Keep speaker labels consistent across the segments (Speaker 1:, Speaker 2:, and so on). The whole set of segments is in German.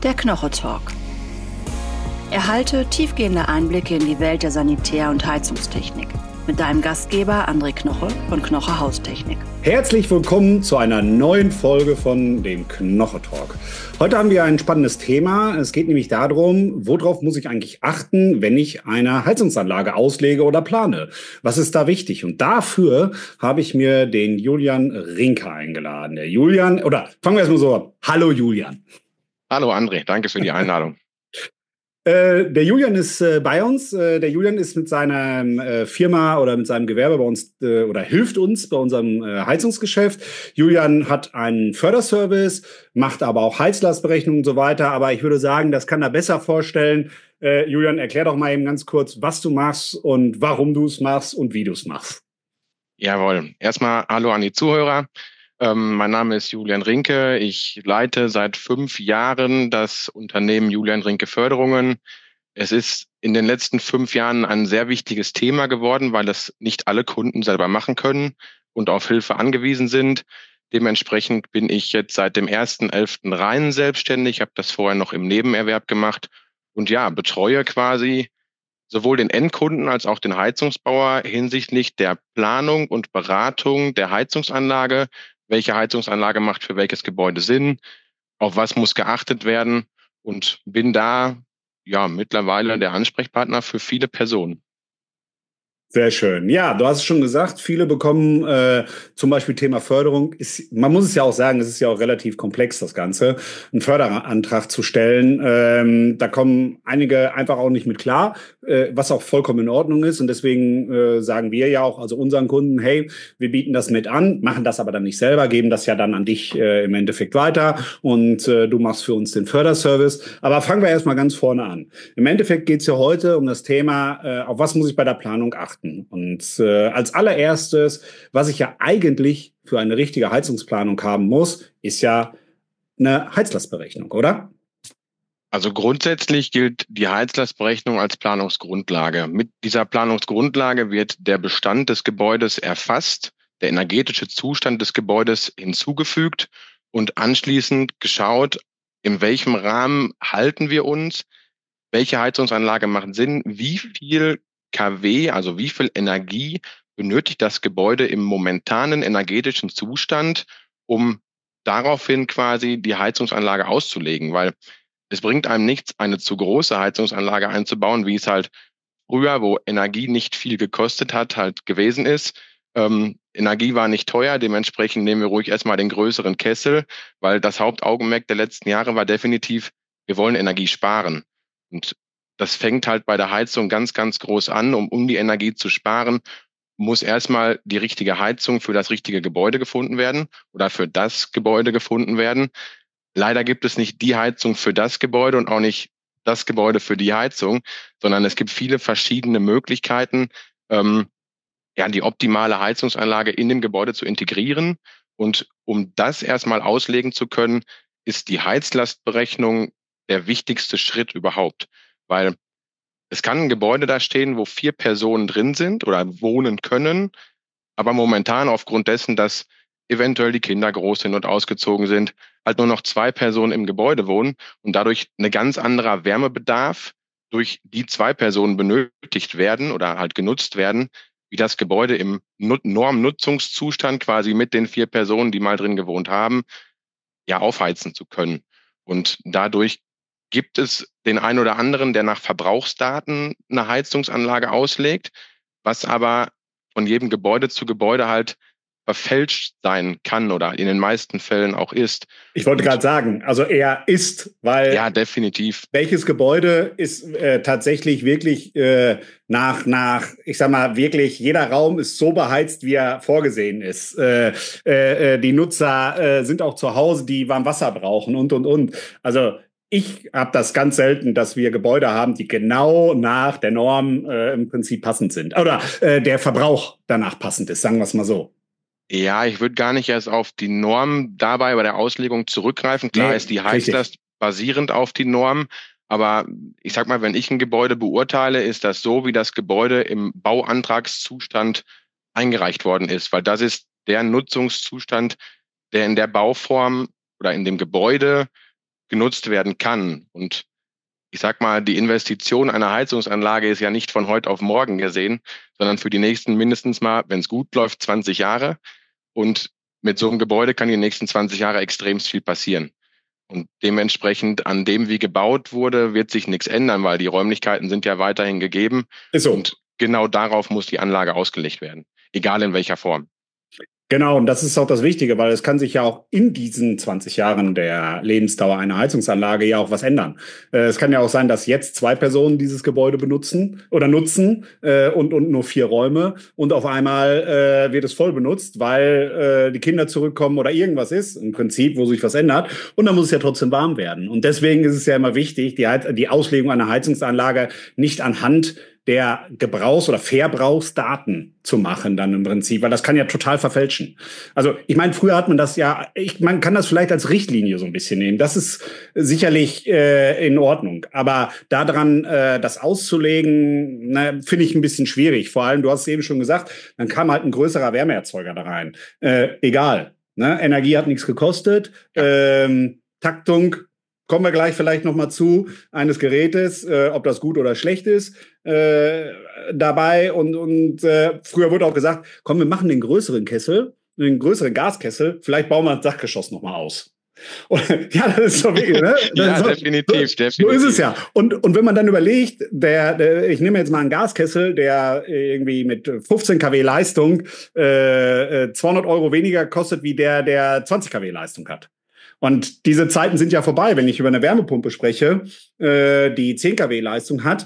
Speaker 1: Der Knoche-Talk. Erhalte tiefgehende Einblicke in die Welt der Sanitär- und Heizungstechnik mit deinem Gastgeber André Knoche von Knoche Haustechnik.
Speaker 2: Herzlich willkommen zu einer neuen Folge von dem Knoche-Talk. Heute haben wir ein spannendes Thema. Es geht nämlich darum, worauf muss ich eigentlich achten, wenn ich eine Heizungsanlage auslege oder plane? Was ist da wichtig? Und dafür habe ich mir den Julian Rinke eingeladen. Der Julian, oder fangen wir erstmal so an. Hallo Julian.
Speaker 3: Hallo André, danke für die Einladung.
Speaker 2: Der Julian ist bei uns. Der Julian ist mit seiner Firma oder mit seinem Gewerbe bei uns oder hilft uns bei unserem Heizungsgeschäft. Julian hat einen Förderservice, macht aber auch Heizlastberechnungen und so weiter. Aber ich würde sagen, das kann er besser vorstellen. Julian, erklär doch mal eben ganz kurz, was du machst und warum du es machst und wie du es machst.
Speaker 3: Jawohl. Erstmal hallo an die Zuhörer. Mein Name ist Julian Rinke. Ich leite seit 5 Jahren das Unternehmen Julian Rinke Förderungen. Es ist in den letzten 5 Jahren ein sehr wichtiges Thema geworden, weil das nicht alle Kunden selber machen können und auf Hilfe angewiesen sind. Dementsprechend bin ich jetzt seit dem 1.11. rein selbstständig. Ich habe das vorher noch im Nebenerwerb gemacht und ja, betreue quasi sowohl den Endkunden als auch den Heizungsbauer hinsichtlich der Planung und Beratung der Heizungsanlage. Welche Heizungsanlage macht für welches Gebäude Sinn? Auf was muss geachtet werden? Und bin da ja mittlerweile der Ansprechpartner für viele Personen.
Speaker 2: Sehr schön. Ja, du hast es schon gesagt, viele bekommen zum Beispiel Thema Förderung. Man muss es ja auch sagen, es ist ja auch relativ komplex, das Ganze, einen Förderantrag zu stellen. Da kommen einige einfach auch nicht mit klar, was auch vollkommen in Ordnung ist. Und deswegen sagen wir ja auch, also unseren Kunden, hey, wir bieten das mit an, machen das aber dann nicht selber, geben das ja dann an dich im Endeffekt weiter und du machst für uns den Förderservice. Aber fangen wir erstmal ganz vorne an. Im Endeffekt geht es ja heute um das Thema, auf was muss ich bei der Planung achten? Und als allererstes, was ich ja eigentlich für eine richtige Heizungsplanung haben muss, ist ja eine Heizlastberechnung, oder?
Speaker 3: Also grundsätzlich gilt die Heizlastberechnung als Planungsgrundlage. Mit dieser Planungsgrundlage wird der Bestand des Gebäudes erfasst, der energetische Zustand des Gebäudes hinzugefügt und anschließend geschaut, in welchem Rahmen halten wir uns, welche Heizungsanlage macht Sinn, wie viel kW, also wie viel Energie benötigt das Gebäude im momentanen energetischen Zustand, um daraufhin quasi die Heizungsanlage auszulegen, weil es bringt einem nichts, eine zu große Heizungsanlage einzubauen, wie es halt früher, wo Energie nicht viel gekostet hat, halt gewesen ist. Energie war nicht teuer, dementsprechend nehmen wir ruhig erstmal den größeren Kessel, weil das Hauptaugenmerk der letzten Jahre war definitiv, wir wollen Energie sparen. Und das fängt halt bei der Heizung ganz, ganz groß an. Um die Energie zu sparen, muss erstmal die richtige Heizung für das richtige Gebäude gefunden werden oder für das Gebäude gefunden werden. Leider gibt es nicht die Heizung für das Gebäude und auch nicht das Gebäude für die Heizung, sondern es gibt viele verschiedene Möglichkeiten, die optimale Heizungsanlage in dem Gebäude zu integrieren. Und um das erstmal auslegen zu können, ist die Heizlastberechnung der wichtigste Schritt überhaupt. Weil es kann ein Gebäude da stehen, wo 4 Personen drin sind oder wohnen können, aber momentan aufgrund dessen, dass eventuell die Kinder groß sind und ausgezogen sind, halt nur noch 2 Personen im Gebäude wohnen und dadurch eine ganz anderer Wärmebedarf durch die 2 Personen benötigt werden oder halt genutzt werden, wie das Gebäude im Normnutzungszustand quasi mit den 4 Personen, die mal drin gewohnt haben, ja aufheizen zu können. Und dadurch gibt es den einen oder anderen, der nach Verbrauchsdaten eine Heizungsanlage auslegt, was aber von jedem Gebäude zu Gebäude halt verfälscht sein kann oder in den meisten Fällen auch ist.
Speaker 2: Ich wollte gerade sagen, also eher ist, weil
Speaker 3: ja, definitiv.
Speaker 2: Welches Gebäude ist tatsächlich wirklich ich sag mal, wirklich jeder Raum ist so beheizt, wie er vorgesehen ist. Die Nutzer sind auch zu Hause, die warm Wasser brauchen und. Also ich habe das ganz selten, dass wir Gebäude haben, die genau nach der Norm im Prinzip passend sind. Oder der Verbrauch danach passend ist, sagen wir es mal so.
Speaker 3: Ja, ich würde gar nicht erst auf die Norm dabei bei der Auslegung zurückgreifen. Klar ist die Heizlast basierend auf die Norm, aber ich sag mal, wenn ich ein Gebäude beurteile, ist das so, wie das Gebäude im Bauantragszustand eingereicht worden ist, weil das ist der Nutzungszustand, der in der Bauform oder in dem Gebäude genutzt werden kann. Und ich sag mal, die Investition einer Heizungsanlage ist ja nicht von heute auf morgen gesehen, sondern für die nächsten mindestens mal, wenn es gut läuft, 20 Jahre. Und mit so einem Gebäude kann in den nächsten 20 Jahre extrem viel passieren. Und dementsprechend an dem, wie gebaut wurde, wird sich nichts ändern, weil die Räumlichkeiten sind ja weiterhin gegeben.
Speaker 2: Ist so.
Speaker 3: Und genau darauf muss die Anlage ausgelegt werden, egal in welcher Form.
Speaker 2: Genau, und das ist auch das Wichtige, weil es kann sich ja auch in diesen 20 Jahren der Lebensdauer einer Heizungsanlage ja auch was ändern. Es kann ja auch sein, dass jetzt 2 Personen dieses Gebäude benutzen oder nutzen und nur 4 Räume und auf einmal wird es voll benutzt, weil die Kinder zurückkommen oder irgendwas ist, im Prinzip, wo sich was ändert. Und dann muss es ja trotzdem warm werden. Und deswegen ist es ja immer wichtig, die Auslegung einer Heizungsanlage nicht anhand der Gebrauchs- oder Verbrauchsdaten zu machen dann im Prinzip, weil das kann ja total verfälschen. Also ich meine, früher hat man das ja, man kann das vielleicht als Richtlinie so ein bisschen nehmen. Das ist sicherlich in Ordnung. Aber daran das auszulegen, finde ich ein bisschen schwierig. Vor allem, du hast es eben schon gesagt, dann kam halt ein größerer Wärmeerzeuger da rein. Egal. Ne? Energie hat nichts gekostet. Taktung kommen wir gleich vielleicht noch mal zu, eines Gerätes, ob das gut oder schlecht ist, dabei. Und früher wurde auch gesagt, komm, wir machen den größeren Kessel, den größeren Gaskessel, vielleicht bauen wir das Dachgeschoss noch mal aus. Und, ja, das ist doch wirklich, ne?
Speaker 3: Ja,
Speaker 2: so,
Speaker 3: definitiv.
Speaker 2: So ist es ja. Und wenn man dann überlegt, ich nehme jetzt mal einen Gaskessel, der irgendwie mit 15 kW Leistung 200 € weniger kostet, wie der 20 kW Leistung hat. Und diese Zeiten sind ja vorbei, wenn ich über eine Wärmepumpe spreche, die 10 kW Leistung hat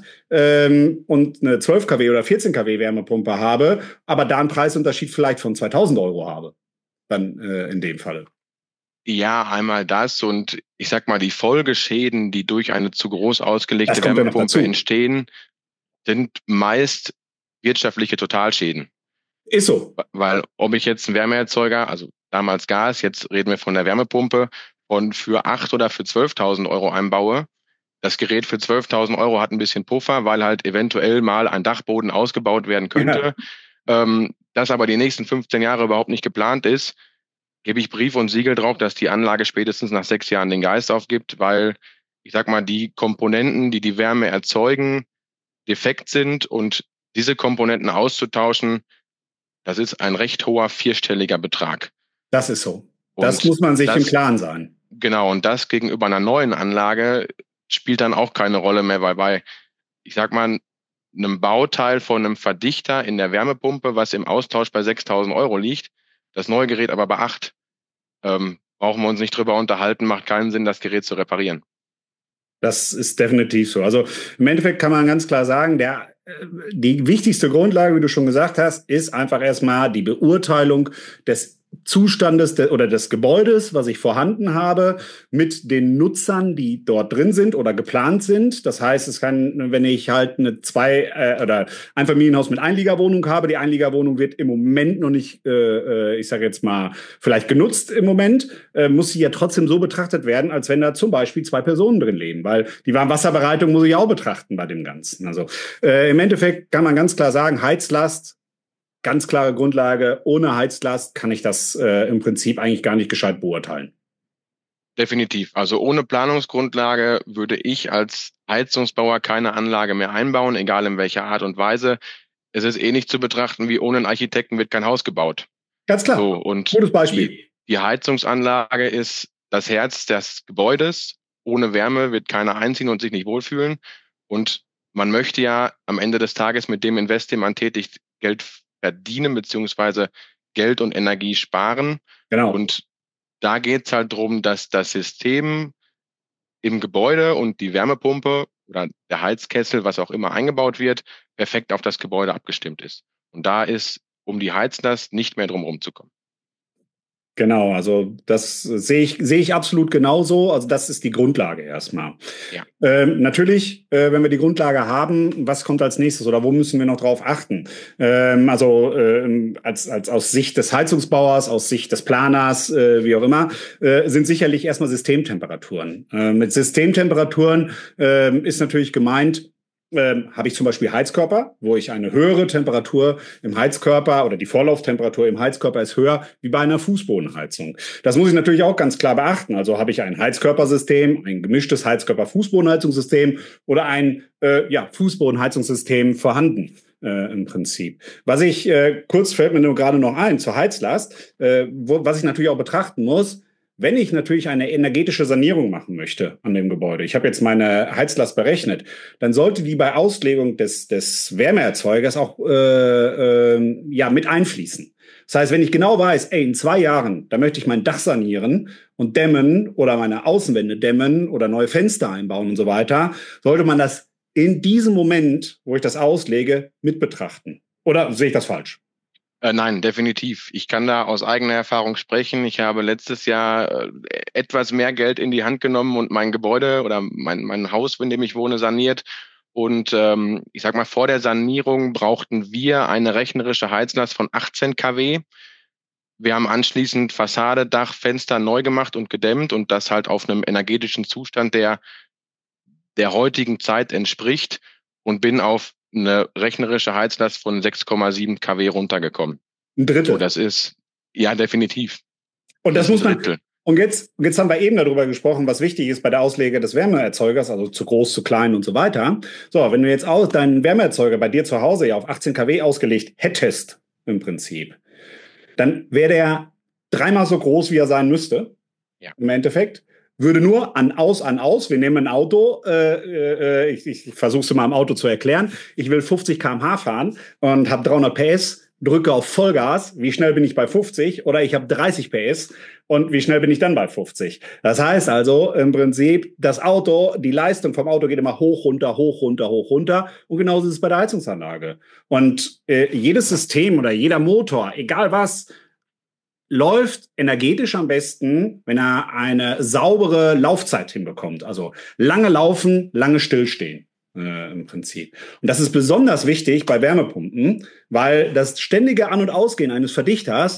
Speaker 2: und eine 12 kW oder 14 kW Wärmepumpe habe, aber da einen Preisunterschied vielleicht von 2.000 € habe, dann in dem Falle.
Speaker 3: Ja, einmal das und ich sag mal, die Folgeschäden, die durch eine zu groß ausgelegte Wärmepumpe entstehen, sind meist wirtschaftliche Totalschäden.
Speaker 2: Ist so.
Speaker 3: Weil ob ich jetzt einen Wärmeerzeuger, also damals Gas, jetzt reden wir von der Wärmepumpe, für 8.000 oder für 12.000 € einbaue. Das Gerät für 12.000 € hat ein bisschen Puffer, weil halt eventuell mal ein Dachboden ausgebaut werden könnte. Ja. Das aber die nächsten 15 Jahre überhaupt nicht geplant ist, gebe ich Brief und Siegel drauf, dass die Anlage spätestens nach 6 Jahren den Geist aufgibt, weil ich sag mal, die Komponenten, die die Wärme erzeugen, defekt sind und diese Komponenten auszutauschen, das ist ein recht hoher 4-stelliger Betrag.
Speaker 2: Das ist so. Das muss man sich im Klaren sein.
Speaker 3: Genau, und das gegenüber einer neuen Anlage spielt dann auch keine Rolle mehr, weil bei, ich sag mal, einem Bauteil von einem Verdichter in der Wärmepumpe, was im Austausch bei 6.000 € liegt, das neue Gerät aber bei 8, brauchen wir uns nicht drüber unterhalten, macht keinen Sinn, das Gerät zu reparieren.
Speaker 2: Das ist definitiv so. Also im Endeffekt kann man ganz klar sagen, die wichtigste Grundlage, wie du schon gesagt hast, ist einfach erstmal die Beurteilung des Zustandes oder des Gebäudes, was ich vorhanden habe, mit den Nutzern, die dort drin sind oder geplant sind. Das heißt, es kann, wenn ich halt eine oder Einfamilienhaus mit Einliegerwohnung habe, die Einliegerwohnung wird im Moment noch nicht, ich sage jetzt mal, vielleicht genutzt im Moment, muss sie ja trotzdem so betrachtet werden, als wenn da zum Beispiel 2 Personen drin leben, weil die Warmwasserbereitung muss ich auch betrachten bei dem Ganzen. Also im Endeffekt kann man ganz klar sagen, Heizlast, ganz klare Grundlage. Ohne Heizlast kann ich das im Prinzip eigentlich gar nicht gescheit beurteilen.
Speaker 3: Definitiv. Also ohne Planungsgrundlage würde ich als Heizungsbauer keine Anlage mehr einbauen, egal in welcher Art und Weise. Es ist nicht zu betrachten, wie ohne einen Architekten wird kein Haus gebaut.
Speaker 2: Ganz klar.
Speaker 3: So, und
Speaker 2: gutes Beispiel.
Speaker 3: Die Heizungsanlage ist das Herz des Gebäudes. Ohne Wärme wird keiner einziehen und sich nicht wohlfühlen. Und man möchte ja am Ende des Tages mit dem Invest, den man tätigt, Geld verdienen beziehungsweise Geld und Energie sparen.
Speaker 2: Genau.
Speaker 3: Und da geht es halt darum, dass das System im Gebäude und die Wärmepumpe oder der Heizkessel, was auch immer eingebaut wird, perfekt auf das Gebäude abgestimmt ist. Und da ist um die Heizlast nicht mehr drum rumzukommen.
Speaker 2: Genau, also das sehe ich absolut genauso. Also das ist die Grundlage erstmal.
Speaker 3: Ja.
Speaker 2: Natürlich, wenn wir die Grundlage haben, was kommt als nächstes oder wo müssen wir noch drauf achten? Als aus Sicht des Heizungsbauers, aus Sicht des Planers, wie auch immer, sind sicherlich erstmal Systemtemperaturen. Mit Systemtemperaturen ist natürlich gemeint, habe ich zum Beispiel Heizkörper, wo ich eine höhere Temperatur im Heizkörper oder die Vorlauftemperatur im Heizkörper ist höher wie bei einer Fußbodenheizung. Das muss ich natürlich auch ganz klar beachten. Also habe ich ein Heizkörpersystem, ein gemischtes Heizkörper-Fußbodenheizungssystem oder ein Fußbodenheizungssystem vorhanden. Im Prinzip. Was ich, kurz fällt mir nur gerade noch ein, zur Heizlast, was ich natürlich auch betrachten muss, wenn ich natürlich eine energetische Sanierung machen möchte an dem Gebäude, ich habe jetzt meine Heizlast berechnet, dann sollte die bei Auslegung des Wärmeerzeugers auch mit einfließen. Das heißt, wenn ich genau weiß, in 2 Jahren, da möchte ich mein Dach sanieren und dämmen oder meine Außenwände dämmen oder neue Fenster einbauen und so weiter, sollte man das in diesem Moment, wo ich das auslege, mit betrachten. Oder sehe ich das falsch?
Speaker 3: Nein, definitiv. Ich kann da aus eigener Erfahrung sprechen. Ich habe letztes Jahr etwas mehr Geld in die Hand genommen und mein Gebäude oder mein Haus, in dem ich wohne, saniert. Und ich sag mal, vor der Sanierung brauchten wir eine rechnerische Heizlast von 18 kW. Wir haben anschließend Fassade, Dach, Fenster neu gemacht und gedämmt und das halt auf einem energetischen Zustand, der heutigen Zeit entspricht, und bin auf eine rechnerische Heizlast von 6,7 kW runtergekommen.
Speaker 2: Ein Drittel.
Speaker 3: So, das ist, ja, definitiv.
Speaker 2: Und das muss man, und jetzt haben wir eben darüber gesprochen, was wichtig ist bei der Auslege des Wärmeerzeugers, also zu groß, zu klein und so weiter. So, wenn du jetzt auch deinen Wärmeerzeuger bei dir zu Hause ja auf 18 kW ausgelegt hättest, im Prinzip, dann wäre der 3-mal so groß, wie er sein müsste. Ja. Im Endeffekt. Würde nur an, aus. Wir nehmen ein Auto, ich versuche es mal im Auto zu erklären. Ich will 50 km/h fahren und habe 300 PS, drücke auf Vollgas. Wie schnell bin ich bei 50? Oder ich habe 30 PS und wie schnell bin ich dann bei 50? Das heißt also im Prinzip, das Auto, die Leistung vom Auto geht immer hoch, runter, hoch, runter, hoch, runter. Und genauso ist es bei der Heizungsanlage. Und jedes System oder jeder Motor, egal was, läuft energetisch am besten, wenn er eine saubere Laufzeit hinbekommt. Also lange laufen, lange stillstehen im Prinzip. Und das ist besonders wichtig bei Wärmepumpen, weil das ständige An- und Ausgehen eines Verdichters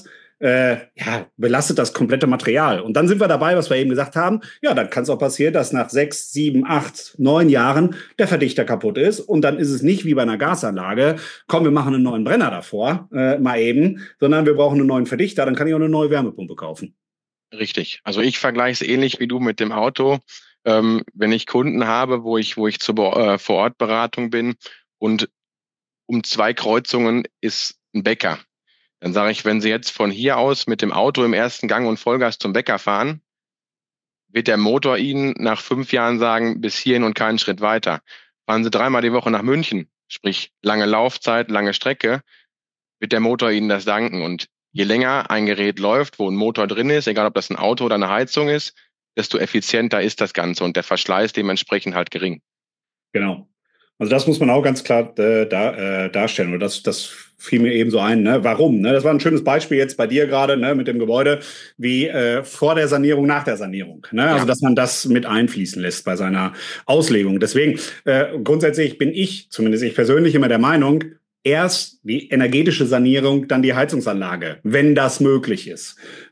Speaker 2: belastet das komplette Material. Und dann sind wir dabei, was wir eben gesagt haben. Ja, dann kann es auch passieren, dass nach 6, 7, 8, 9 Jahren der Verdichter kaputt ist. Und dann ist es nicht wie bei einer Gasanlage, komm, wir machen einen neuen Brenner davor, mal eben, sondern wir brauchen einen neuen Verdichter, dann kann ich auch eine neue Wärmepumpe kaufen.
Speaker 3: Richtig. Also ich vergleiche es ähnlich wie du mit dem Auto. Wenn ich Kunden habe, wo ich zur Vor-Ort-Beratung bin und um 2 Kreuzungen ist ein Bäcker. Dann sage ich, wenn Sie jetzt von hier aus mit dem Auto im ersten Gang und Vollgas zum Bäcker fahren, wird der Motor Ihnen nach 5 Jahren sagen, bis hierhin und keinen Schritt weiter. Fahren Sie 3-mal die Woche nach München, sprich lange Laufzeit, lange Strecke, wird der Motor Ihnen das danken. Und je länger ein Gerät läuft, wo ein Motor drin ist, egal ob das ein Auto oder eine Heizung ist, desto effizienter ist das Ganze und der Verschleiß dementsprechend halt gering.
Speaker 2: Genau. Also das muss man auch ganz klar darstellen. Und das fiel mir eben so ein. Ne? Warum? Ne? Das war ein schönes Beispiel jetzt bei dir gerade, ne, mit dem Gebäude, wie vor der Sanierung, nach der Sanierung. Ne? Ja. Also dass man das mit einfließen lässt bei seiner Auslegung. Deswegen grundsätzlich bin ich, zumindest ich persönlich, immer der Meinung, erst die energetische Sanierung, dann die Heizungsanlage, wenn das möglich ist.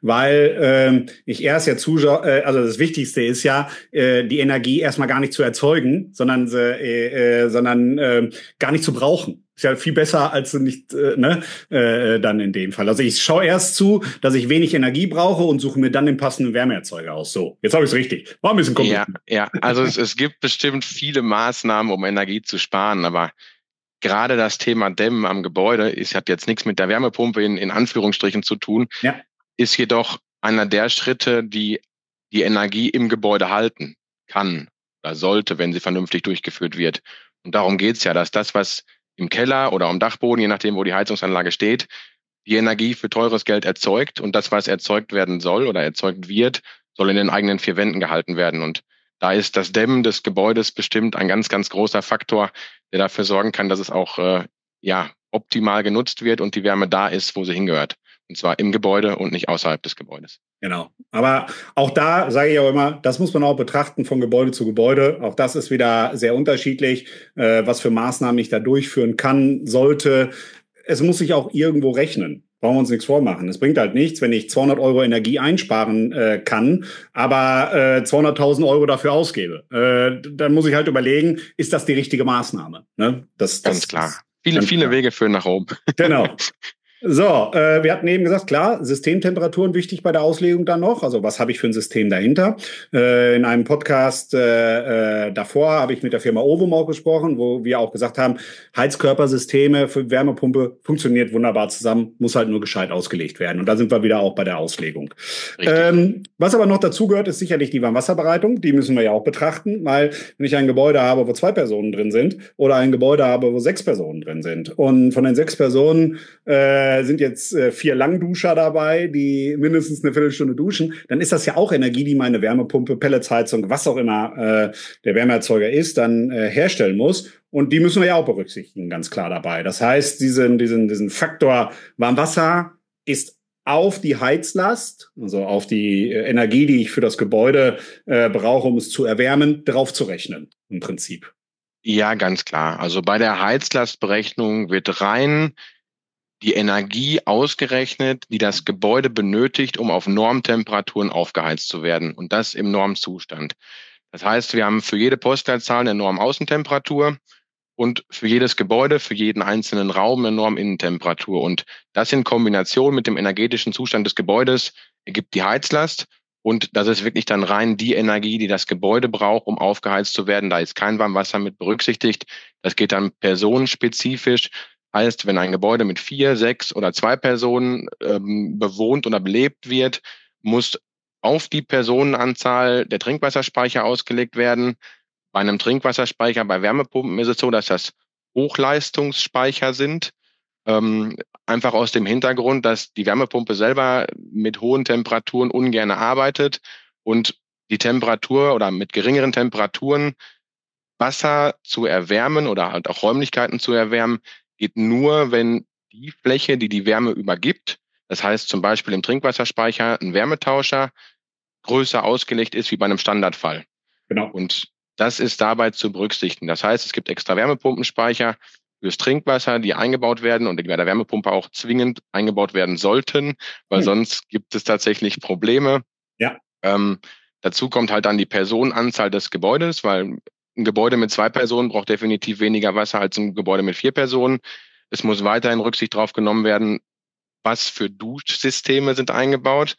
Speaker 2: Weil ich erst ja also das Wichtigste ist ja, die Energie erstmal gar nicht zu erzeugen, sondern gar nicht zu brauchen. Ist ja viel besser als nicht, dann in dem Fall. Also ich schaue erst zu, dass ich wenig Energie brauche und suche mir dann den passenden Wärmeerzeuger aus. So, jetzt habe ich es richtig. War ein bisschen kompliziert.
Speaker 3: Ja, also es gibt bestimmt viele Maßnahmen, um Energie zu sparen, aber gerade das Thema Dämmen am Gebäude hat jetzt nichts mit der Wärmepumpe in Anführungsstrichen zu tun, ist jedoch einer der Schritte, die die Energie im Gebäude halten kann oder sollte, wenn sie vernünftig durchgeführt wird. Und darum geht's ja, dass das, was im Keller oder am Dachboden, je nachdem, wo die Heizungsanlage steht, die Energie für teures Geld erzeugt und das, was erzeugt werden soll oder erzeugt wird, soll in den eigenen 4 Wänden gehalten werden. Und da ist das Dämmen des Gebäudes bestimmt ein ganz, ganz großer Faktor, der dafür sorgen kann, dass es auch optimal genutzt wird und die Wärme da ist, wo sie hingehört. Und zwar im Gebäude und nicht außerhalb des Gebäudes.
Speaker 2: Genau. Aber auch da sage ich auch immer, das muss man auch betrachten von Gebäude zu Gebäude. Auch das ist wieder sehr unterschiedlich, was für Maßnahmen ich da durchführen kann, sollte. es muss sich auch irgendwo rechnen. Brauchen wir uns nichts vormachen. Es bringt halt nichts, wenn ich 200 Euro Energie einsparen kann, aber 200.000 Euro dafür ausgebe. Dann muss ich halt überlegen, ist das die richtige Maßnahme? Ne?
Speaker 3: Ganz klar. Viele Wege führen nach oben.
Speaker 2: Genau. So, wir hatten eben gesagt, klar, Systemtemperaturen wichtig bei der Auslegung dann noch. Also was habe ich für ein System dahinter? In einem Podcast davor habe ich mit der Firma Ovum auch gesprochen, wo wir auch gesagt haben, Heizkörpersysteme für Wärmepumpe funktioniert wunderbar zusammen, muss halt nur gescheit ausgelegt werden. Und da sind wir wieder auch bei der Auslegung. Was aber noch dazu gehört, ist sicherlich die Warmwasserbereitung. Die müssen wir ja auch betrachten, weil wenn ich ein Gebäude habe, wo 2 Personen drin sind oder ein Gebäude habe, wo 6 Personen drin sind und von den 6 Personen sind jetzt 4 Langduscher dabei, die mindestens eine Viertelstunde duschen, dann ist das ja auch Energie, die meine Wärmepumpe, Pelletsheizung, was auch immer der Wärmeerzeuger ist, dann herstellen muss. Und die müssen wir ja auch berücksichtigen, ganz klar dabei. Das heißt, diesen Faktor Warmwasser ist auf die Heizlast, also auf die Energie, die ich für das Gebäude brauche, um es zu erwärmen, drauf zu rechnen, im Prinzip.
Speaker 3: Ja, ganz klar. Also bei der Heizlastberechnung wird rein die Energie ausgerechnet, die das Gebäude benötigt, um auf Normtemperaturen aufgeheizt zu werden. Und das im Normzustand. Das heißt, wir haben für jede Postleitzahl eine Normaußentemperatur und für jedes Gebäude, für jeden einzelnen Raum eine Norminnentemperatur. Und das in Kombination mit dem energetischen Zustand des Gebäudes ergibt die Heizlast. Und das ist wirklich dann rein die Energie, die das Gebäude braucht, um aufgeheizt zu werden. Da ist kein Warmwasser mit berücksichtigt. Das geht dann personenspezifisch. Heißt, wenn ein Gebäude mit 4, 6 oder 2 Personen bewohnt oder belebt wird, muss auf die Personenanzahl der Trinkwasserspeicher ausgelegt werden. Bei einem Trinkwasserspeicher, bei Wärmepumpen ist es so, dass das Hochleistungsspeicher sind. Einfach aus dem Hintergrund, dass die Wärmepumpe selber mit hohen Temperaturen ungern arbeitet und die Temperatur oder mit geringeren Temperaturen Wasser zu erwärmen oder halt auch Räumlichkeiten zu erwärmen, geht nur, wenn die Fläche, die die Wärme übergibt, das heißt zum Beispiel im Trinkwasserspeicher ein Wärmetauscher, größer ausgelegt ist wie bei einem Standardfall.
Speaker 2: Genau.
Speaker 3: Und das ist dabei zu berücksichtigen. Das heißt, es gibt extra Wärmepumpenspeicher fürs Trinkwasser, die eingebaut werden und die bei der Wärmepumpe auch zwingend eingebaut werden sollten, weil sonst gibt es tatsächlich Probleme.
Speaker 2: Ja.
Speaker 3: Dazu kommt halt dann die Personenanzahl des Gebäudes, weil ein Gebäude mit 2 Personen braucht definitiv weniger Wasser als ein Gebäude mit 4 Personen. Es muss weiterhin Rücksicht drauf genommen werden, was für Duschsysteme sind eingebaut.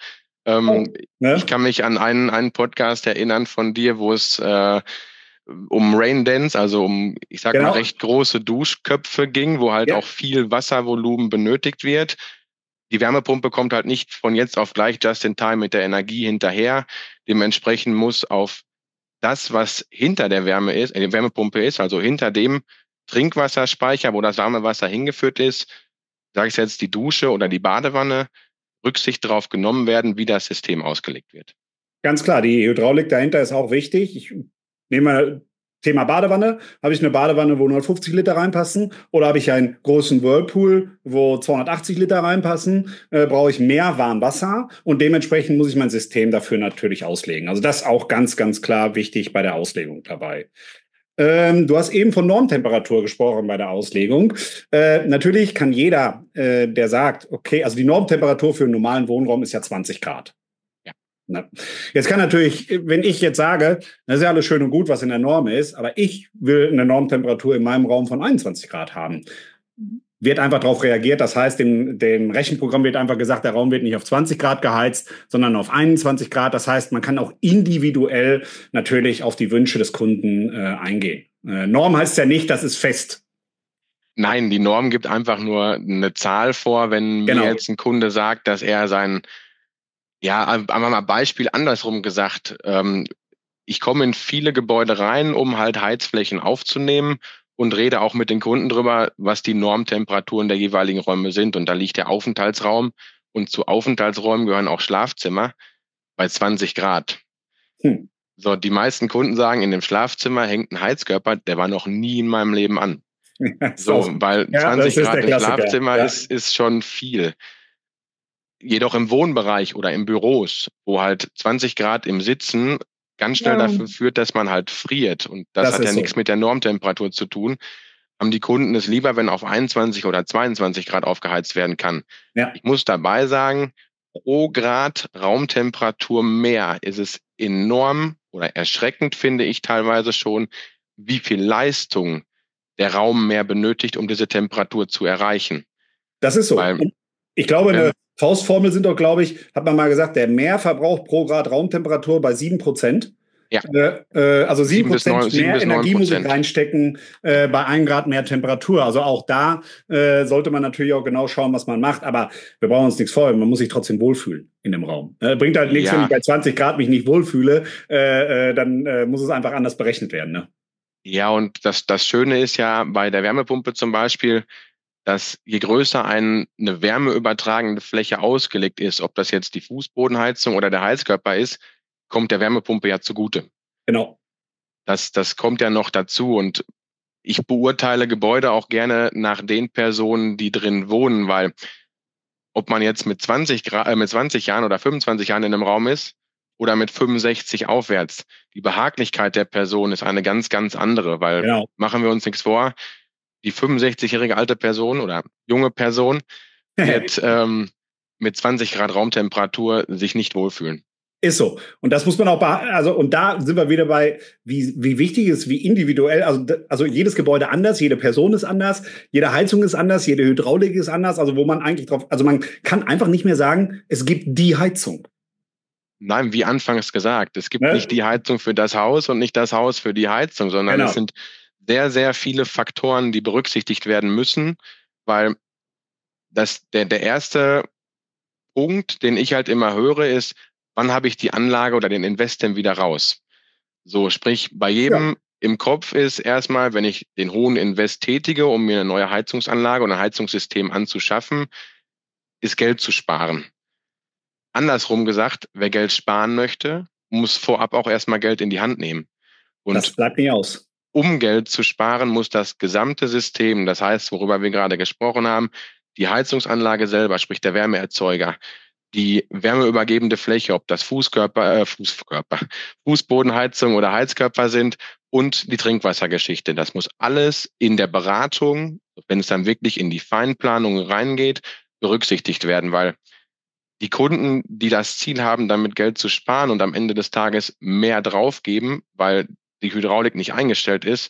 Speaker 3: Ich kann mich an einen Podcast erinnern von dir, wo es um Rain Dance, also um, ich sag mal, recht große Duschköpfe ging, wo halt auch viel Wasservolumen benötigt wird. Die Wärmepumpe kommt halt nicht von jetzt auf gleich just in time mit der Energie hinterher. Dementsprechend muss auf das, was hinter der Wärmepumpe ist, also hinter dem Trinkwasserspeicher, wo das warme Wasser hingeführt ist, sage ich jetzt die Dusche oder die Badewanne, Rücksicht darauf genommen werden, wie das System ausgelegt wird.
Speaker 2: Ganz klar, die Hydraulik dahinter ist auch wichtig. Ich nehme mal Thema Badewanne. Habe ich eine Badewanne, wo 150 Liter reinpassen? Oder habe ich einen großen Whirlpool, wo 280 Liter reinpassen? Brauche ich mehr Warmwasser? Und dementsprechend muss ich mein System dafür natürlich auslegen. Also das ist auch ganz, ganz klar wichtig bei der Auslegung dabei. Du hast eben von Normtemperatur gesprochen bei der Auslegung. Natürlich kann jeder, der sagt, okay, also die Normtemperatur für einen normalen Wohnraum ist ja 20 Grad. Ja. Jetzt kann natürlich, wenn ich jetzt sage, das ist ja alles schön und gut, was in der Norm ist, aber ich will eine Normtemperatur in meinem Raum von 21 Grad haben. Wird einfach darauf reagiert. Das heißt, dem Rechenprogramm wird einfach gesagt, der Raum wird nicht auf 20 Grad geheizt, sondern auf 21 Grad. Das heißt, man kann auch individuell natürlich auf die Wünsche des Kunden eingehen. Norm heißt ja nicht, das ist fest.
Speaker 3: Nein, die Norm gibt einfach nur eine Zahl vor. Wenn mir jetzt ein Kunde sagt, dass er mal Beispiel andersrum gesagt, ich komme in viele Gebäude rein, um halt Heizflächen aufzunehmen und rede auch mit den Kunden drüber, was die Normtemperaturen der jeweiligen Räume sind. Und da liegt der Aufenthaltsraum und zu Aufenthaltsräumen gehören auch Schlafzimmer bei 20 Grad. So, die meisten Kunden sagen, in dem Schlafzimmer hängt ein Heizkörper, der war noch nie in meinem Leben an. So, weil 20 Grad im Schlafzimmer ist schon viel. Jedoch im Wohnbereich oder im Büros, wo halt 20 Grad im Sitzen ganz schnell dafür führt, dass man halt friert. Und das hat ja nichts mit der Normtemperatur zu tun. haben die Kunden es lieber, wenn auf 21 oder 22 Grad aufgeheizt werden kann.
Speaker 2: Ja.
Speaker 3: Ich muss dabei sagen, pro Grad Raumtemperatur mehr ist es enorm oder erschreckend, finde ich teilweise schon, wie viel Leistung der Raum mehr benötigt, um diese Temperatur zu erreichen.
Speaker 2: Das ist so.
Speaker 3: Weil,
Speaker 2: ich glaube, eine Faustformel sind doch, glaube ich, hat man mal gesagt, der Mehrverbrauch pro Grad Raumtemperatur bei 7%.
Speaker 3: Ja.
Speaker 2: Also 7% mehr Energie muss ich reinstecken bei 1 Grad mehr Temperatur. Also auch da sollte man natürlich auch genau schauen, was man macht. Aber wir brauchen uns nichts vorstellen. Man muss sich trotzdem wohlfühlen in dem Raum. Bringt halt nichts, wenn ich bei 20 Grad mich nicht wohlfühle. Dann muss es einfach anders berechnet werden. Ne?
Speaker 3: Ja, und das Schöne ist ja bei der Wärmepumpe zum Beispiel, dass je größer eine wärmeübertragende Fläche ausgelegt ist, ob das jetzt die Fußbodenheizung oder der Heizkörper ist, kommt der Wärmepumpe ja zugute.
Speaker 2: Genau.
Speaker 3: Das kommt ja noch dazu. Und ich beurteile Gebäude auch gerne nach den Personen, die drin wohnen, weil ob man jetzt mit 20 Jahren oder 25 Jahren in einem Raum ist oder mit 65 aufwärts, die Behaglichkeit der Person ist eine ganz, ganz andere, weil machen wir uns nichts vor, die 65-jährige alte Person oder junge Person wird mit 20 Grad Raumtemperatur sich nicht wohlfühlen.
Speaker 2: Ist so. Und das muss man auch, und da sind wir wieder bei, wie wichtig es ist, wie individuell, also jedes Gebäude anders, jede Person ist anders, jede Heizung ist anders, jede Hydraulik ist anders, also wo man eigentlich man kann einfach nicht mehr sagen, es gibt die Heizung.
Speaker 3: Nein, wie anfangs gesagt, es gibt nicht die Heizung für das Haus und nicht das Haus für die Heizung, sondern es sind sehr, sehr viele Faktoren, die berücksichtigt werden müssen, weil der erste Punkt, den ich halt immer höre, ist, wann habe ich die Anlage oder den Invest denn wieder raus? So, sprich, bei jedem im Kopf ist erstmal, wenn ich den hohen Invest tätige, um mir eine neue Heizungsanlage oder ein Heizungssystem anzuschaffen, ist Geld zu sparen. Andersrum gesagt, wer Geld sparen möchte, muss vorab auch erstmal Geld in die Hand nehmen. Und
Speaker 2: das bleibt nicht aus.
Speaker 3: Um Geld zu sparen, muss das gesamte System, das heißt, worüber wir gerade gesprochen haben, die Heizungsanlage selber, sprich der Wärmeerzeuger, die wärmeübergebende Fläche, ob das Fußbodenheizung oder Heizkörper sind und die Trinkwassergeschichte. Das muss alles in der Beratung, wenn es dann wirklich in die Feinplanung reingeht, berücksichtigt werden, weil die Kunden, die das Ziel haben, damit Geld zu sparen und am Ende des Tages mehr draufgeben, weil die Hydraulik nicht eingestellt ist,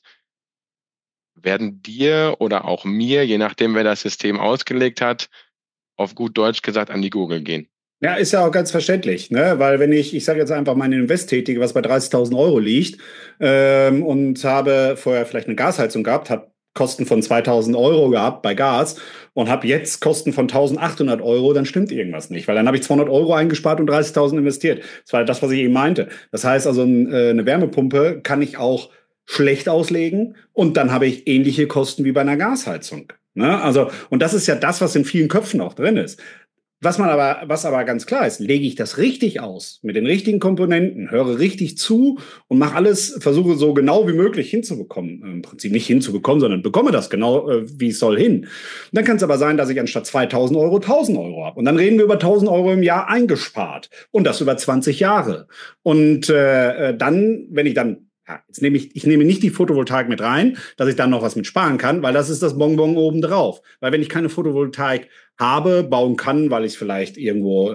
Speaker 3: werden dir oder auch mir, je nachdem wer das System ausgelegt hat, auf gut Deutsch gesagt an die Gurgel gehen.
Speaker 2: Ja, ist ja auch ganz verständlich, ne? Weil wenn ich sage jetzt einfach mein Invest tätige, was bei 30.000 Euro liegt und habe vorher vielleicht eine Gasheizung gehabt, habe Kosten von 2.000 Euro gehabt bei Gas und habe jetzt Kosten von 1.800 Euro, dann stimmt irgendwas nicht, weil dann habe ich 200 Euro eingespart und 30.000 investiert. Das war das, was ich eben meinte. Das heißt also, eine Wärmepumpe kann ich auch schlecht auslegen und dann habe ich ähnliche Kosten wie bei einer Gasheizung. Ne? Also, und das ist ja das, was in vielen Köpfen auch drin ist. Was aber ganz klar ist, lege ich das richtig aus, mit den richtigen Komponenten, höre richtig zu und mache alles, versuche so genau wie möglich hinzubekommen. Im Prinzip nicht hinzubekommen, sondern bekomme das genau, wie es soll hin. Und dann kann es aber sein, dass ich anstatt 2.000 Euro 1.000 Euro habe. Und dann reden wir über 1.000 Euro im Jahr eingespart. Und das über 20 Jahre. Und dann, wenn ich dann ich nehme nicht die Photovoltaik mit rein, dass ich dann noch was mit sparen kann, weil das ist das Bonbon obendrauf. Weil wenn ich keine Photovoltaik bauen kann, weil es vielleicht irgendwo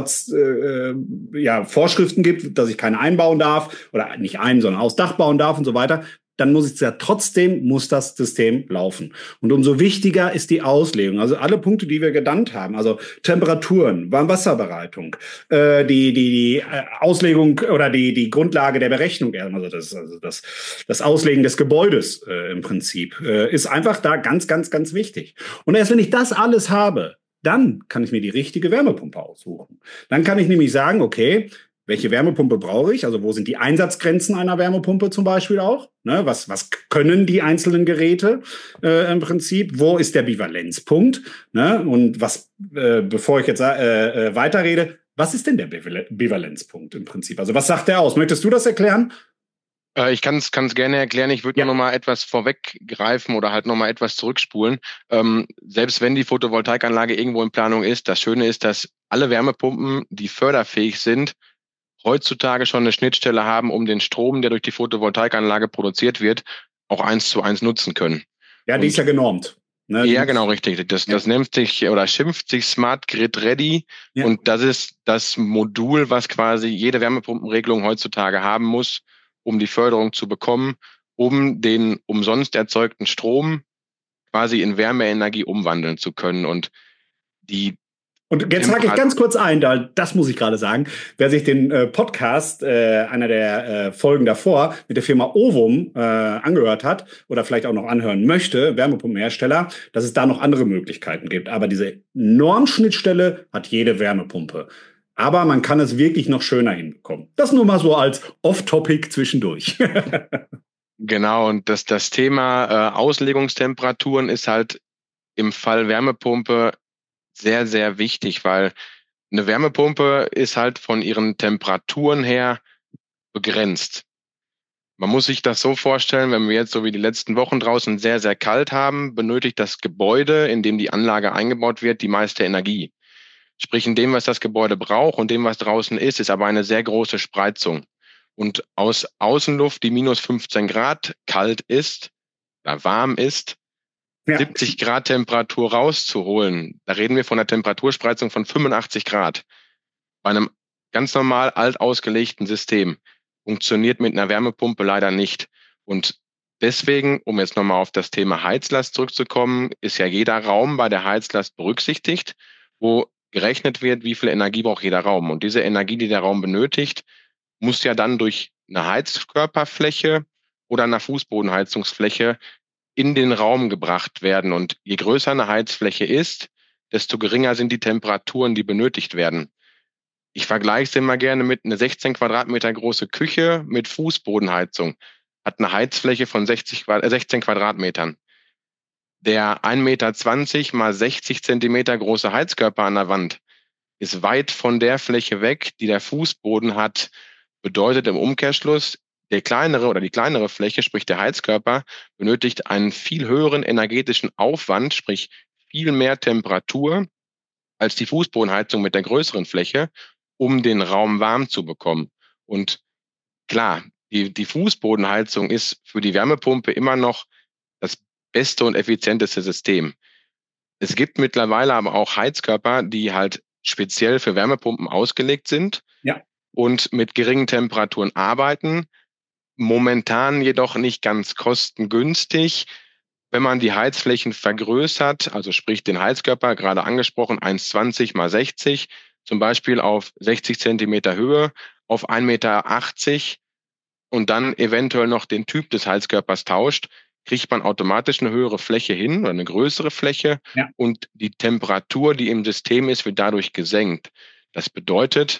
Speaker 2: Vorschriften gibt, dass ich keine einbauen darf oder nicht sondern aufs Dach bauen darf und so weiter, dann muss das System laufen. Und umso wichtiger ist die Auslegung. Also alle Punkte, die wir genannt haben, also Temperaturen, Warmwasserbereitung, die Auslegung oder die Grundlage der Berechnung, also das Auslegen des Gebäudes im Prinzip, ist einfach da ganz, ganz, ganz wichtig. Und erst wenn ich das alles habe, dann kann ich mir die richtige Wärmepumpe aussuchen. Dann kann ich nämlich sagen, okay, welche Wärmepumpe brauche ich? Also wo sind die Einsatzgrenzen einer Wärmepumpe zum Beispiel auch? Ne, was können die einzelnen Geräte im Prinzip? Wo ist der Bivalenzpunkt? Ne? Und bevor ich jetzt weiterrede, was ist denn der Bivalenzpunkt im Prinzip? Also was sagt der aus? Möchtest du das erklären?
Speaker 3: Ich kann es gerne erklären. Ich würde nur noch mal etwas vorweggreifen oder halt noch mal etwas zurückspulen. Selbst wenn die Photovoltaikanlage irgendwo in Planung ist, das Schöne ist, dass alle Wärmepumpen, die förderfähig sind, heutzutage schon eine Schnittstelle haben, um den Strom, der durch die Photovoltaikanlage produziert wird, auch 1:1 nutzen können.
Speaker 2: Ja, die ist ja genormt. Ne?
Speaker 3: Ja, genau, richtig. Das nennt sich oder schimpft sich Smart Grid Ready. Ja. Und das ist das Modul, was quasi jede Wärmepumpenregelung heutzutage haben muss, um die Förderung zu bekommen, um den umsonst erzeugten Strom quasi in Wärmeenergie umwandeln zu können. Und
Speaker 2: jetzt hake ich ganz kurz ein, das muss ich gerade sagen. Wer sich den Podcast, einer der Folgen davor, mit der Firma Ovum angehört hat oder vielleicht auch noch anhören möchte, Wärmepumpenhersteller, dass es da noch andere Möglichkeiten gibt. Aber diese Normschnittstelle hat jede Wärmepumpe. Aber man kann es wirklich noch schöner hinbekommen. Das nur mal so als Off-Topic zwischendurch.
Speaker 3: Genau, und das Thema Auslegungstemperaturen ist halt im Fall Wärmepumpe sehr, sehr wichtig, weil eine Wärmepumpe ist halt von ihren Temperaturen her begrenzt. Man muss sich das so vorstellen, wenn wir jetzt so wie die letzten Wochen draußen sehr, sehr kalt haben, benötigt das Gebäude, in dem die Anlage eingebaut wird, die meiste Energie. Sprich, in dem, was das Gebäude braucht und dem, was draußen ist aber eine sehr große Spreizung. Und aus Außenluft, die minus 15 Grad kalt ist oder warm ist, 70 Grad Temperatur rauszuholen, da reden wir von einer Temperaturspreizung von 85 Grad. Bei einem ganz normal alt ausgelegten System funktioniert mit einer Wärmepumpe leider nicht. Und deswegen, um jetzt nochmal auf das Thema Heizlast zurückzukommen, ist ja jeder Raum bei der Heizlast berücksichtigt, wo gerechnet wird, wie viel Energie braucht jeder Raum. Und diese Energie, die der Raum benötigt, muss ja dann durch eine Heizkörperfläche oder eine Fußbodenheizungsfläche in den Raum gebracht werden. Und je größer eine Heizfläche ist, desto geringer sind die Temperaturen, die benötigt werden. Ich vergleiche es immer gerne mit einer 16 Quadratmeter große Küche mit Fußbodenheizung. Hat eine Heizfläche von 16 Quadratmetern. Der 1,20 Meter mal 60 Zentimeter große Heizkörper an der Wand ist weit von der Fläche weg, die der Fußboden hat. Bedeutet im Umkehrschluss, die kleinere Fläche, sprich der Heizkörper, benötigt einen viel höheren energetischen Aufwand, sprich viel mehr Temperatur als die Fußbodenheizung mit der größeren Fläche, um den Raum warm zu bekommen. Und klar, die Fußbodenheizung ist für die Wärmepumpe immer noch das beste und effizienteste System. Es gibt mittlerweile aber auch Heizkörper, die halt speziell für Wärmepumpen ausgelegt sind und mit geringen Temperaturen arbeiten. Momentan jedoch nicht ganz kostengünstig. Wenn man die Heizflächen vergrößert, also sprich den Heizkörper, gerade angesprochen, 1,20 mal 60, zum Beispiel auf 60 Zentimeter Höhe, auf 1,80 Meter und dann eventuell noch den Typ des Heizkörpers tauscht, kriegt man automatisch eine höhere Fläche hin oder eine größere Fläche und die Temperatur, die im System ist, wird dadurch gesenkt. Das bedeutet,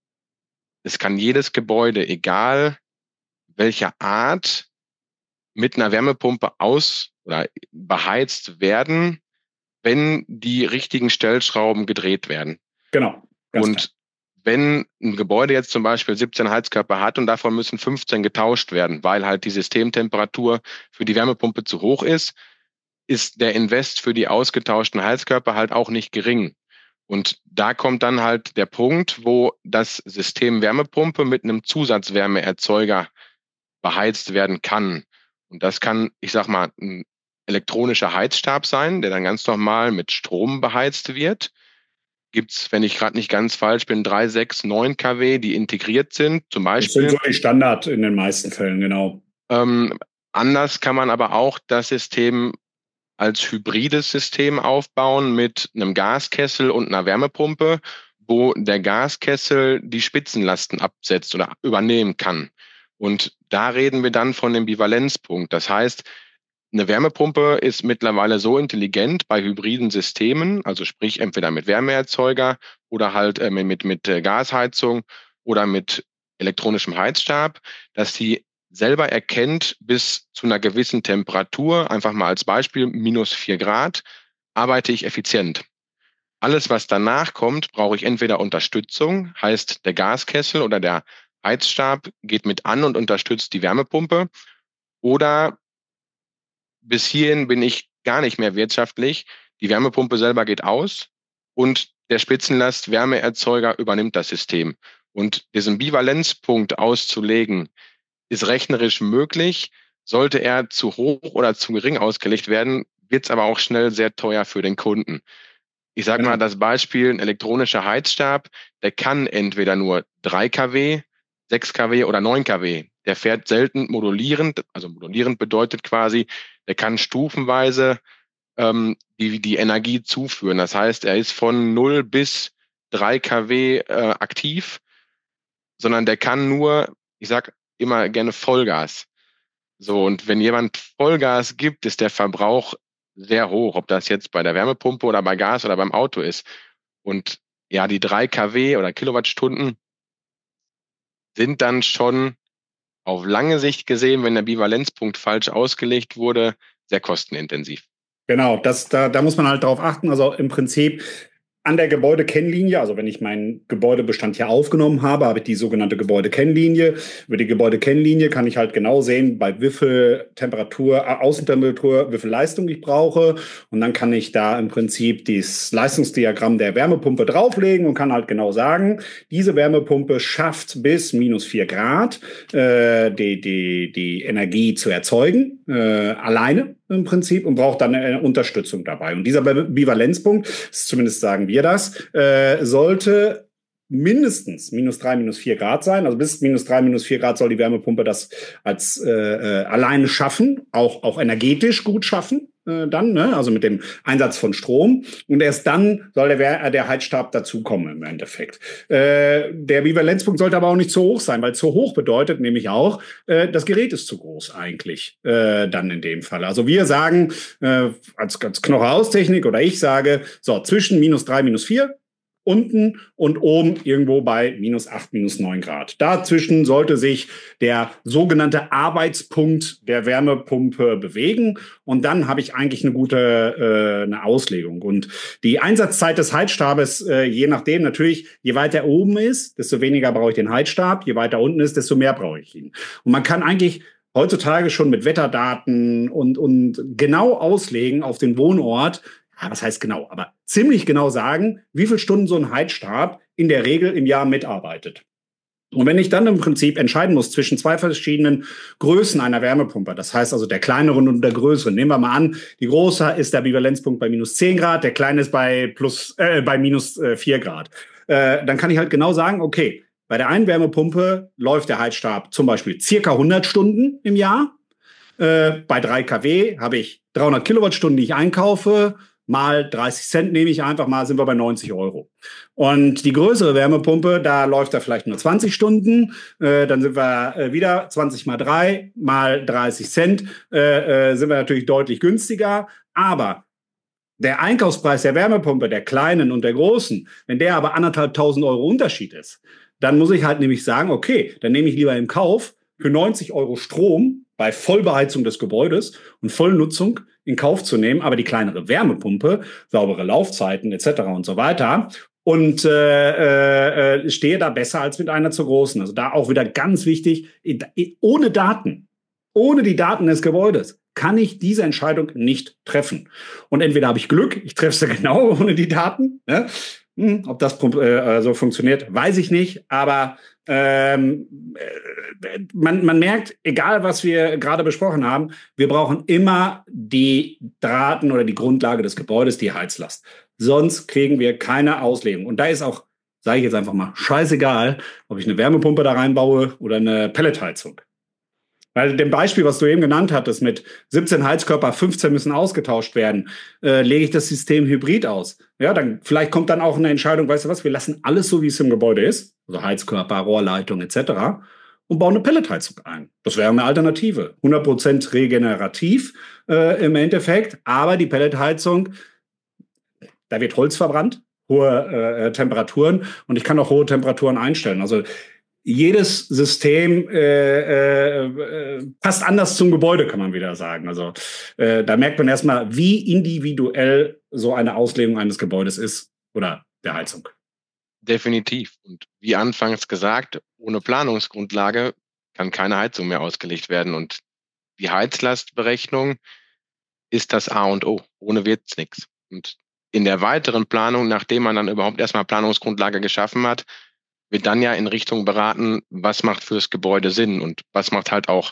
Speaker 3: es kann jedes Gebäude, egal welcher Art, mit einer Wärmepumpe oder beheizt werden, wenn die richtigen Stellschrauben gedreht werden.
Speaker 2: Genau.
Speaker 3: Und wenn ein Gebäude jetzt zum Beispiel 17 Heizkörper hat und davon müssen 15 getauscht werden, weil halt die Systemtemperatur für die Wärmepumpe zu hoch ist der Invest für die ausgetauschten Heizkörper halt auch nicht gering. Und da kommt dann halt der Punkt, wo das System Wärmepumpe mit einem Zusatzwärmeerzeuger beheizt werden kann. Und das kann, ich sag mal, ein elektronischer Heizstab sein, der dann ganz normal mit Strom beheizt wird. Gibt's, wenn ich gerade nicht ganz falsch bin, 3, 6, 9 kW, die integriert sind, zum Beispiel.
Speaker 2: Das sind so die Standard in den meisten Fällen, genau.
Speaker 3: Anders kann man aber auch das System als hybrides System aufbauen mit einem Gaskessel und einer Wärmepumpe, wo der Gaskessel die Spitzenlasten absetzt oder übernehmen kann. Und da reden wir dann von dem Bivalenzpunkt. Das heißt, eine Wärmepumpe ist mittlerweile so intelligent bei hybriden Systemen, also sprich entweder mit Wärmeerzeuger oder halt mit Gasheizung oder mit elektronischem Heizstab, dass sie selber erkennt, bis zu einer gewissen Temperatur, einfach mal als Beispiel, minus 4 Grad, arbeite ich effizient. Alles, was danach kommt, brauche ich entweder Unterstützung, heißt der Gaskessel oder der Heizstab geht mit an und unterstützt die Wärmepumpe, oder bis hierhin bin ich gar nicht mehr wirtschaftlich. Die Wärmepumpe selber geht aus und der Spitzenlast-Wärmeerzeuger übernimmt das System. Und diesen Bivalenzpunkt auszulegen, ist rechnerisch möglich, Sollte er zu hoch oder zu gering ausgelegt werden, wird es aber auch schnell sehr teuer für den Kunden. Ich sage mal das Beispiel, ein elektronischer Heizstab, der kann entweder nur 3 kW, 6 kW oder 9 kW. Der fährt selten modulierend, also modulierend bedeutet quasi, der kann stufenweise die Energie zuführen. Das heißt, er ist von 0 bis 3 kW aktiv, sondern der kann nur, ich sag immer gerne Vollgas. So, und wenn jemand Vollgas gibt, ist der Verbrauch sehr hoch, ob das jetzt bei der Wärmepumpe oder bei Gas oder beim Auto ist. Und ja, die 3 kW oder Kilowattstunden sind dann schon auf lange Sicht gesehen, wenn der Bivalenzpunkt falsch ausgelegt wurde, sehr kostenintensiv.
Speaker 2: Genau, da muss man halt darauf achten. Also im Prinzip an der Gebäudekennlinie, also wenn ich meinen Gebäudebestand hier aufgenommen habe, habe ich die sogenannte Gebäudekennlinie. Über die Gebäudekennlinie kann ich halt genau sehen, bei wie viel Temperatur, Außentemperatur, wie viel Leistung ich brauche. Und dann kann ich da im Prinzip das Leistungsdiagramm der Wärmepumpe drauflegen und kann halt genau sagen, diese Wärmepumpe schafft bis -4 Grad die Energie zu erzeugen, alleine im Prinzip, und braucht dann eine Unterstützung dabei. Und dieser Bivalenzpunkt, zumindest sagen wir das, sollte mindestens -3, -4 Grad sein. Also bis -3, -4 Grad soll die Wärmepumpe das als alleine schaffen, auch energetisch gut schaffen. Dann, ne? Also mit dem Einsatz von Strom. Und erst dann soll der Heizstab dazukommen im Endeffekt. Der Bivalenzpunkt sollte aber auch nicht zu hoch sein, weil zu hoch bedeutet nämlich auch, das Gerät ist zu groß eigentlich dann in dem Fall. Also wir sagen als Knoche-Haustechnik, oder ich sage, so zwischen -3, -4 unten und oben irgendwo bei -8, -9 Grad. Dazwischen sollte sich der sogenannte Arbeitspunkt der Wärmepumpe bewegen, und dann habe ich eigentlich eine gute eine Auslegung. Und die Einsatzzeit des Heizstabes, je nachdem natürlich, je weiter oben ist, desto weniger brauche ich den Heizstab, je weiter unten ist, desto mehr brauche ich ihn. Und man kann eigentlich heutzutage schon mit Wetterdaten und genau auslegen auf den Wohnort, ja, was heißt genau, aber ziemlich genau sagen, wie viele Stunden so ein Heizstab in der Regel im Jahr mitarbeitet. Und wenn ich dann im Prinzip entscheiden muss zwischen zwei verschiedenen Größen einer Wärmepumpe, das heißt also der kleineren und der größeren, nehmen wir mal an, die große ist der Bivalenzpunkt bei -10 Grad, der kleine ist bei -4 Grad. Dann kann ich halt genau sagen, okay, bei der einen Wärmepumpe läuft der Heizstab zum Beispiel circa 100 Stunden im Jahr. Bei 3 kW habe ich 300 Kilowattstunden, die ich einkaufe. Mal 30 Cent nehme ich einfach mal, sind wir bei 90 Euro. Und die größere Wärmepumpe, da läuft er vielleicht nur 20 Stunden. Dann sind wir wieder 20 mal 3 mal 30 Cent. Sind wir natürlich deutlich günstiger. Aber der Einkaufspreis der Wärmepumpe, der kleinen und der großen, wenn der aber 1.500 Euro Unterschied ist, dann muss ich halt nämlich sagen, okay, dann nehme ich lieber im Kauf für 90 Euro Strom bei Vollbeheizung des Gebäudes und Vollnutzung in Kauf zu nehmen, aber die kleinere Wärmepumpe, saubere Laufzeiten etc. und so weiter, und stehe da besser als mit einer zu großen. Also da auch wieder ganz wichtig, ohne die Daten des Gebäudes kann ich diese Entscheidung nicht treffen. Und entweder habe ich Glück, ich treffe sie genau ohne die Daten. Ne? Ob das so funktioniert, weiß ich nicht, aber man merkt, egal was wir gerade besprochen haben, wir brauchen immer die Daten oder die Grundlage des Gebäudes, die Heizlast. Sonst kriegen wir keine Auslegung. Und da ist auch, sage ich jetzt einfach mal, scheißegal, ob ich eine Wärmepumpe da reinbaue oder eine Pelletheizung. Weil dem Beispiel, was du eben genannt hattest, mit 17 Heizkörper, 15 müssen ausgetauscht werden, lege ich das System hybrid aus. Ja, dann vielleicht kommt dann auch eine Entscheidung, weißt du was, wir lassen alles so, wie es im Gebäude ist, also Heizkörper, Rohrleitung etc., und bauen eine Pelletheizung ein. Das wäre eine Alternative. 100% regenerativ im Endeffekt, aber die Pelletheizung, da wird Holz verbrannt, hohe Temperaturen, und ich kann auch hohe Temperaturen einstellen. Also jedes System passt anders zum Gebäude, kann man wieder sagen. Also da merkt man erstmal, wie individuell so eine Auslegung eines Gebäudes ist oder der Heizung.
Speaker 3: Definitiv. Und wie anfangs gesagt, ohne Planungsgrundlage kann keine Heizung mehr ausgelegt werden. Und die Heizlastberechnung ist das A und O. Ohne wird's nichts. Und in der weiteren Planung, nachdem man dann überhaupt erstmal Planungsgrundlage geschaffen hat, wird dann ja in Richtung beraten, was macht fürs Gebäude Sinn und was macht halt auch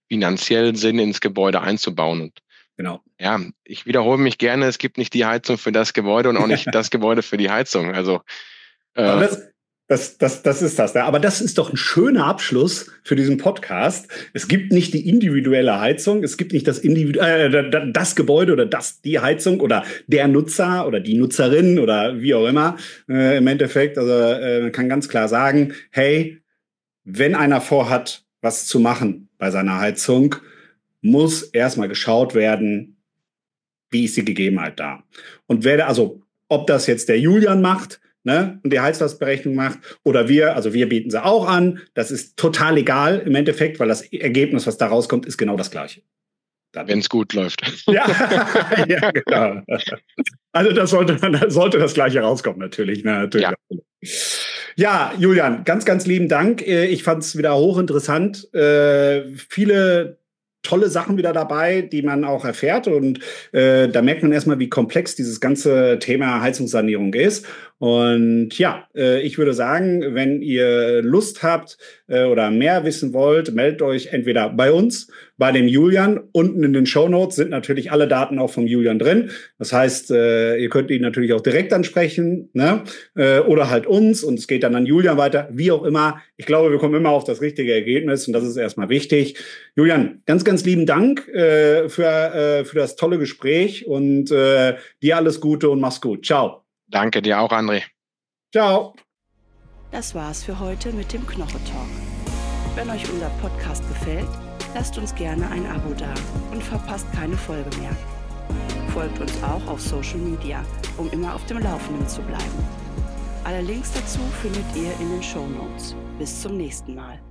Speaker 3: finanziell Sinn, ins Gebäude einzubauen. Und
Speaker 2: genau.
Speaker 3: Ja, ich wiederhole mich gerne, es gibt nicht die Heizung für das Gebäude und auch nicht das Gebäude für die Heizung. Also
Speaker 2: das ist das. Aber das ist doch ein schöner Abschluss für diesen Podcast. Es gibt nicht die individuelle Heizung, es gibt nicht das Gebäude oder die Heizung oder der Nutzer oder die Nutzerin oder wie auch immer. Im Endeffekt, also man kann ganz klar sagen, hey, wenn einer vorhat, was zu machen bei seiner Heizung, muss erstmal geschaut werden, wie ist die Gegebenheit da. Und ob das jetzt der Julian macht, ne, und die Heizlastberechnung macht, oder wir bieten sie auch an. Das ist total egal im Endeffekt, weil das Ergebnis, was da rauskommt, ist genau das Gleiche.
Speaker 3: Wenn es gut läuft.
Speaker 2: Ja, ja, genau. Also das sollte das Gleiche rauskommen, natürlich. Ne, natürlich. Ja, Julian, ganz, ganz lieben Dank. Ich fand es wieder hochinteressant. Viele tolle Sachen wieder dabei, die man auch erfährt. Und da merkt man erstmal, wie komplex dieses ganze Thema Heizungssanierung ist. Und ja, ich würde sagen, wenn ihr Lust habt oder mehr wissen wollt, meldet euch entweder bei uns, bei dem Julian. Unten in den Shownotes sind natürlich alle Daten auch vom Julian drin. Das heißt, ihr könnt ihn natürlich auch direkt ansprechen, ne? Oder halt uns, und es geht dann an Julian weiter, wie auch immer. Ich glaube, wir kommen immer auf das richtige Ergebnis, und das ist erstmal wichtig. Julian, ganz, ganz lieben Dank für das tolle Gespräch, und dir alles Gute und mach's gut. Ciao.
Speaker 3: Danke dir auch, André.
Speaker 2: Ciao.
Speaker 1: Das war's für heute mit dem Knoche Talk. Wenn euch unser Podcast gefällt, lasst uns gerne ein Abo da und verpasst keine Folge mehr. Folgt uns auch auf Social Media, um immer auf dem Laufenden zu bleiben. Alle Links dazu findet ihr in den Shownotes. Bis zum nächsten Mal.